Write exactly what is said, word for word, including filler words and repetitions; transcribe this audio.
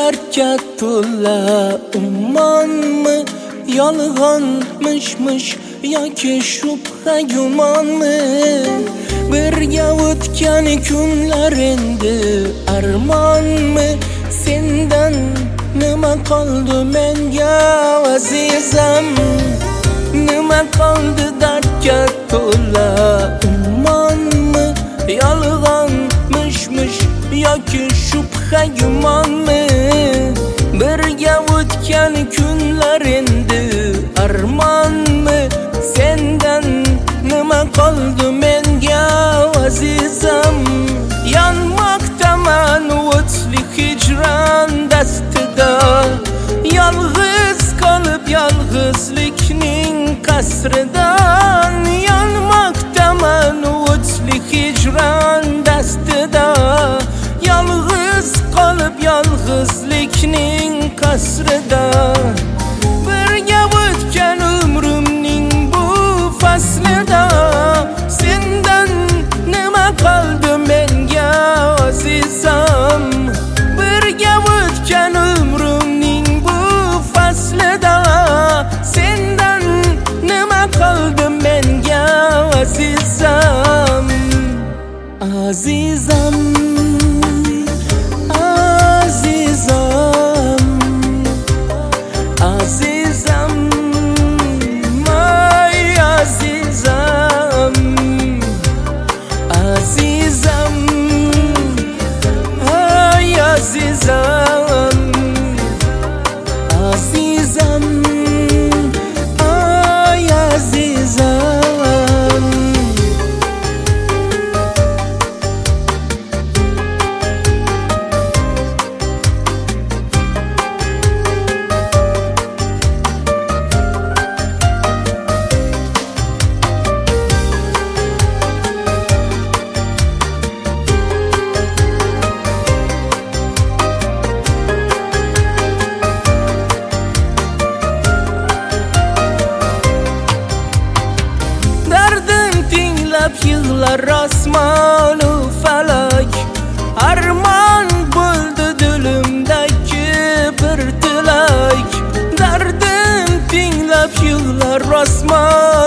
dardga to'la ummonmi, yolg'onmishmish yoki shubha gumonmi? Birga o'tgan kunlar endi armonmi? Sendan nima qoldi menga azizam? Nima qoldi dardga to'la ummonmi, yolg'onmishmish yoki shubha gumonmi? Birga o'tgan kunlar endi armonmi? Sendan nima qoldi menga azizam? Yonmoqdaman o'tli hijron dastida, yolg'iz qolib yolg'izlikning qasridan. Yonmoqdaman o'tli hijron dastida, yolg'iz qolib yolg'izlikning qasrida. Birga o'tgan umrimning bu faslida, sendan nima qoldi menga azizam? Birga o'tgan umrimning bu faslida, sendan nima qoldi menga azizam? Azizam, azizam, azizam, ay azizam, azizam, ay azizam, azizam, ay azizam. Yig'lar osmonu falak, armon bo'ldi dilimdagi bir tilak. Dardim tinglab yig'lar osmon